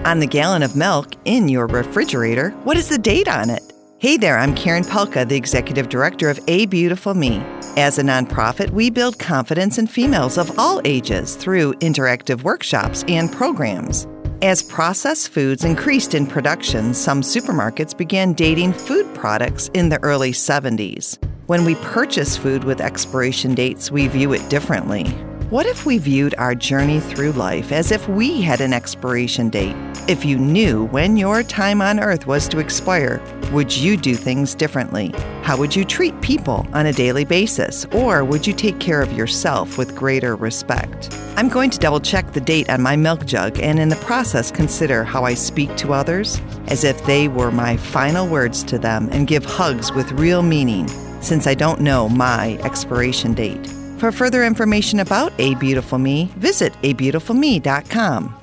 On the gallon of milk in your refrigerator, what is the date on it? Hey there, I'm Karen Pelka, the Executive Director of A Beautiful Me. As a nonprofit, we build confidence in females of all ages through interactive workshops and programs. As processed foods increased in production, some supermarkets began dating food products in the early 70s. When we purchase food with expiration dates, we view it differently. What if we viewed our journey through life as if we had an expiration date? If you knew when your time on earth was to expire, would you do things differently? How would you treat people on a daily basis? Or would you take care of yourself with greater respect? I'm going to double-check the date on my milk jug and in the process consider how I speak to others as if they were my final words to them and give hugs with real meaning since I don't know my expiration date. For further information about A Beautiful Me, visit abeautifulme.com.